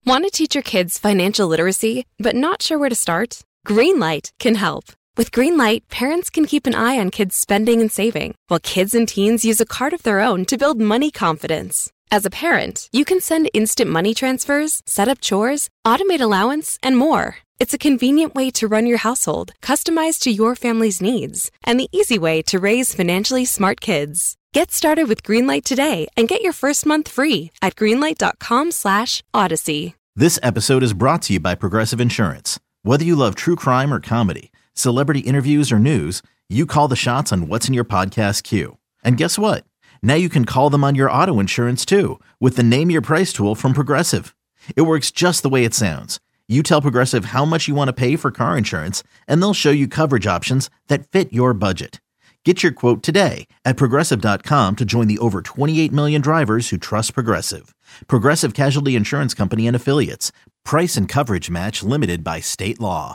Want to teach your kids financial literacy, but not sure where to start? Greenlight can help. With Greenlight, parents can keep an eye on kids' spending and saving, while kids and teens use a card of their own to build money confidence. As a parent, you can send instant money transfers, set up chores, automate allowance, and more. It's a convenient way to run your household, customized to your family's needs, and the easy way to raise financially smart kids. Get started with Greenlight today and get your first month free at greenlight.com/Odyssey. This episode is brought to you by Progressive Insurance. Whether you love true crime or comedy, celebrity interviews or news, you call the shots on what's in your podcast queue. And guess what? Now you can call them on your auto insurance too with the Name Your Price tool from Progressive. It works just the way it sounds. You tell Progressive how much you want to pay for car insurance, and they'll show you coverage options that fit your budget. Get your quote today at Progressive.com to join the over 28 million drivers who trust Progressive. Progressive Casualty Insurance Company and Affiliates. Price and coverage match limited by state law.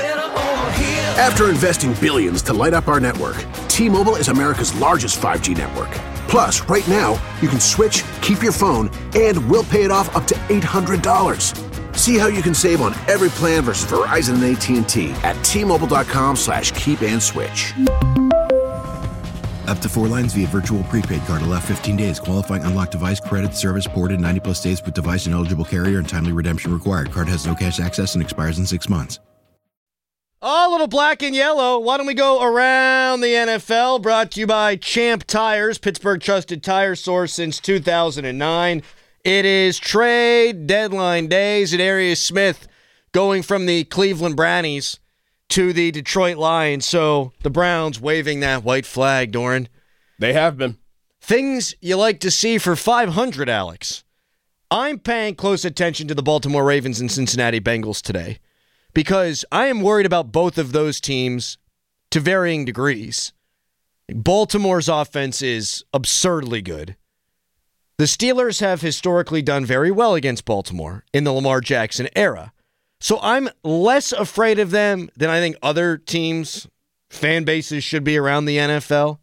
After investing billions to light up our network, T-Mobile is America's largest 5G network. Plus, right now, you can switch, keep your phone, and we'll pay it off up to $800. See how you can save on every plan versus Verizon and AT&T at T-Mobile.com/keep-and-switch. Up to 4 lines via virtual prepaid card. Allow 15 days. Qualifying unlocked device credit service ported 90-plus days with device and eligible carrier and timely redemption required. Card has no cash access and expires in 6 months. A little black and yellow. Why don't we go around the NFL? Brought to you by Champ Tires, Pittsburgh trusted tire source since 2009. It is trade deadline days. Darius Smith going from the Cleveland Brownies to the Detroit Lions. So the Browns waving that white flag, Doran. They have been. Things you like to see for 500, Alex. I'm paying close attention to the Baltimore Ravens and Cincinnati Bengals today because I am worried about both of those teams to varying degrees. Baltimore's offense is absurdly good. The Steelers have historically done very well against Baltimore in the Lamar Jackson era. So I'm less afraid of them than I think other teams, fan bases should be around the NFL.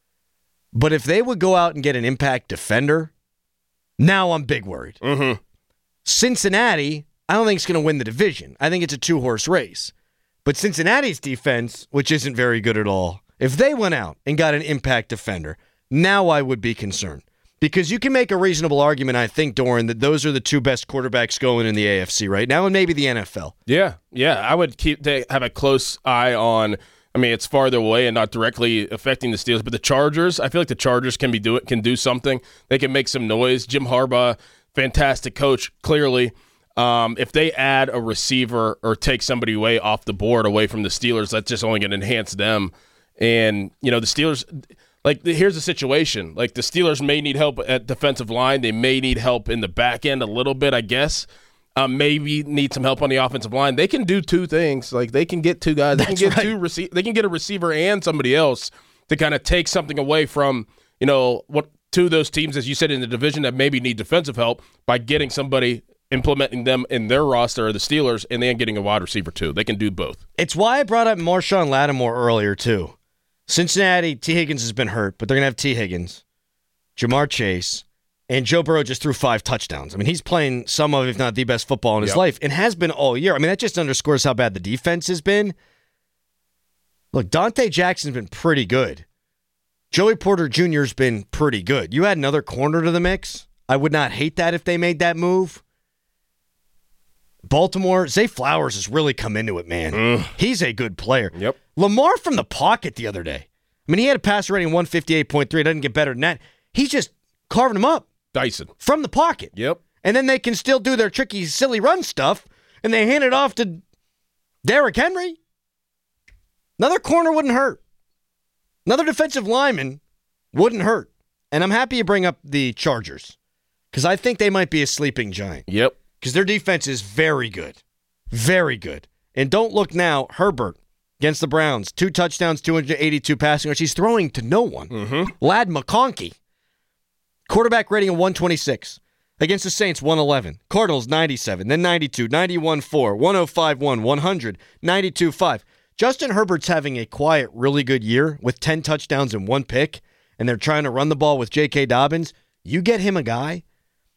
But if they would go out and get an impact defender, now I'm big worried. Mm-hmm. Cincinnati, I don't think it's going to win the division. I think it's a 2-horse race. But Cincinnati's defense, which isn't very good at all, if they went out and got an impact defender, now I would be concerned. Because you can make a reasonable argument, I think, Doran, that those are the two best quarterbacks going in the AFC right now and maybe the NFL. Yeah. I would have a close eye on, I mean, it's farther away and not directly affecting the Steelers, but the Chargers, I feel like the Chargers can do something. They can make some noise. Jim Harbaugh, fantastic coach, clearly. If they add a receiver or take somebody away off the board away from the Steelers, that's just only going to enhance them. And, the Steelers – here's the situation. The Steelers may need help at defensive line. They may need help in the back end a little bit, I guess. Maybe need some help on the offensive line. They can do two things. They can get two guys. They can get they can get a receiver and somebody else to kind of take something away from, what two of those teams, as you said, in the division that maybe need defensive help by getting somebody, implementing them in their roster, the Steelers, and then getting a wide receiver too. They can do both. It's why I brought up Marshawn Lattimore earlier too. Cincinnati, T. Higgins has been hurt, but they're going to have T. Higgins, Jamar Chase, and Joe Burrow just threw 5 touchdowns. I mean, he's playing some of, if not the best football in his life, and has been all year. I mean, that just underscores how bad the defense has been. Look, Dante Jackson's been pretty good. Joey Porter Jr. has been pretty good. You add another corner to the mix, I would not hate that if they made that move. Baltimore, Zay Flowers has really come into it, man. He's a good player. Yep. Lamar from the pocket the other day. I mean, he had a passer rating of 158.3. It doesn't get better than that. He's just carving them up. Dyson. From the pocket. Yep. And then they can still do their tricky, silly run stuff, and they hand it off to Derrick Henry. Another corner wouldn't hurt. Another defensive lineman wouldn't hurt. And I'm happy you bring up the Chargers because I think they might be a sleeping giant. Yep. Because their defense is very good. Very good. And don't look now, Herbert against the Browns. 2 touchdowns, 282 passing yards. He's throwing to no one. Lad McConkey. Quarterback rating of 126. Against the Saints, 111. Cardinals, 97. Then 92. 91-4. 105-1. 100. 92-5. Justin Herbert's having a quiet, really good year with 10 touchdowns and 1 pick, and they're trying to run the ball with J.K. Dobbins. You get him a guy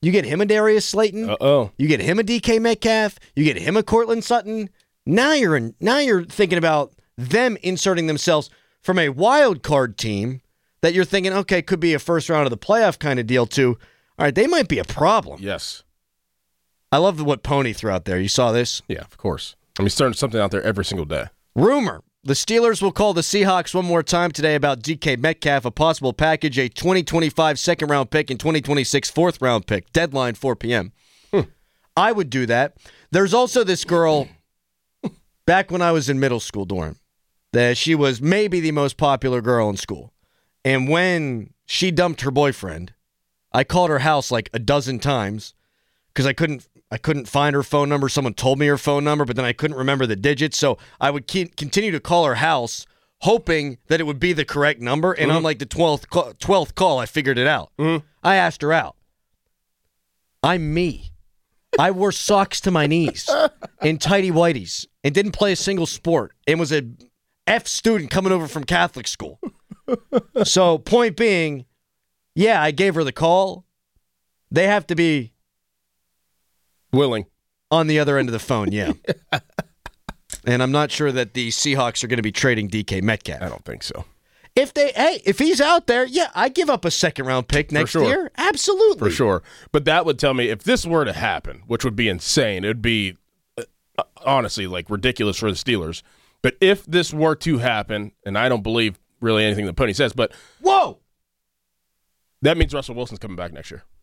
You get him a Darius Slayton. You get him a DK Metcalf. You get him a Cortland Sutton. Now you're thinking about them inserting themselves from a wild card team that you're thinking, okay, could be a first round of the playoff kind of deal too. All right, they might be a problem. Yes. I love what Pony threw out there. You saw this? Yeah, of course. I mean, he's throwing something out there every single day. Rumor. The Steelers will call the Seahawks one more time today about DK Metcalf, a possible package, a 2025 second-round pick and 2026 fourth-round pick. Deadline 4 p.m. I would do that. There's also this girl, back when I was in middle school, Doran, that she was maybe the most popular girl in school. And when she dumped her boyfriend, I called her house like a dozen times because I couldn't find her phone number. Someone told me her phone number, but then I couldn't remember the digits. So I would continue to call her house, hoping that it would be the correct number. And on like the 12th call, I figured it out. I asked her out. I'm me. I wore socks to my knees and tighty whities and didn't play a single sport and was a F student coming over from Catholic school. So point being, yeah, I gave her the call. They have to be willing on the other end of the phone, yeah. And I'm not sure that the Seahawks are going to be trading DK Metcalf. I don't think so. If he's out there, yeah, I give up a second-round pick next year. Absolutely. For sure. But that would tell me, if this were to happen, which would be insane, it would be, honestly, like ridiculous for the Steelers. But if this were to happen, and I don't believe really anything that Pony says, but whoa, that means Russell Wilson's coming back next year.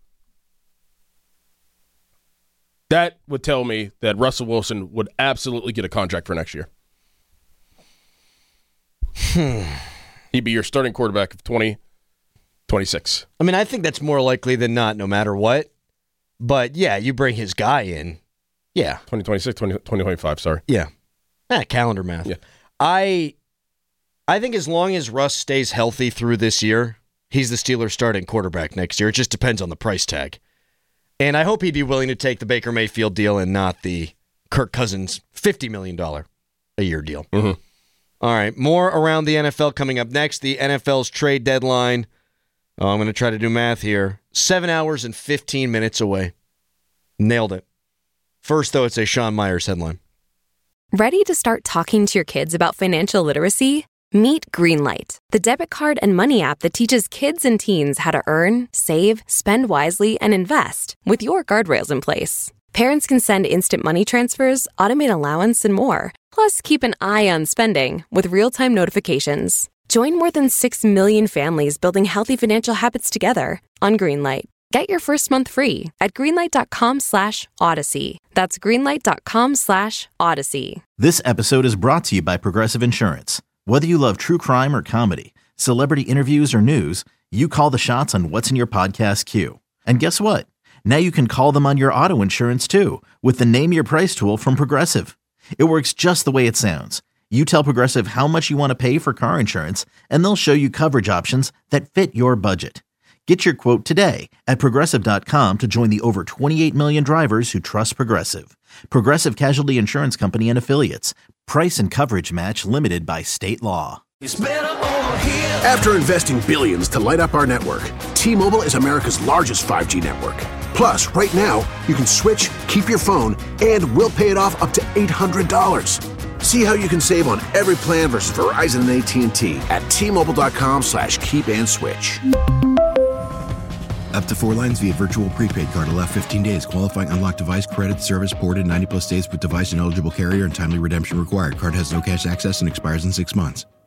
That would tell me that Russell Wilson would absolutely get a contract for next year. He'd be your starting quarterback of 2026. I mean, I think that's more likely than not, no matter what. But, yeah, you bring his guy in. Yeah. 2026, 2025, sorry. Yeah. Calendar math. Yeah. I think as long as Russ stays healthy through this year, he's the Steelers' starting quarterback next year. It just depends on the price tag. And I hope he'd be willing to take the Baker Mayfield deal and not the Kirk Cousins $50 million a year deal. Mm-hmm. All right, more around the NFL coming up next. The NFL's trade deadline. I'm going to try to do math here. 7 hours and 15 minutes away. Nailed it. First, though, it's a Sean Myers headline. Ready to start talking to your kids about financial literacy? Meet Greenlight, the debit card and money app that teaches kids and teens how to earn, save, spend wisely, and invest with your guardrails in place. Parents can send instant money transfers, automate allowance, and more. Plus, keep an eye on spending with real-time notifications. Join more than 6 million families building healthy financial habits together on Greenlight. Get your first month free at greenlight.com/Odyssey. That's greenlight.com/Odyssey. This episode is brought to you by Progressive Insurance. Whether you love true crime or comedy, celebrity interviews or news, you call the shots on what's in your podcast queue. And guess what? Now you can call them on your auto insurance too with the Name Your Price tool from Progressive. It works just the way it sounds. You tell Progressive how much you want to pay for car insurance, and they'll show you coverage options that fit your budget. Get your quote today at Progressive.com to join the over 28 million drivers who trust Progressive. Progressive Casualty Insurance Company and Affiliates. Price and coverage match limited by state law. After investing billions to light up our network, T-Mobile is America's largest 5G network. Plus, right now, you can switch, keep your phone, and we'll pay it off up to $800. See how you can save on every plan versus Verizon and AT&T at T-Mobile.com/keep-and-switch. Up to 4 lines via virtual prepaid card. Allow 15 days. Qualifying unlocked device credit service ported 90 plus days with device and eligible carrier and timely redemption required. Card has no cash access and expires in 6 months.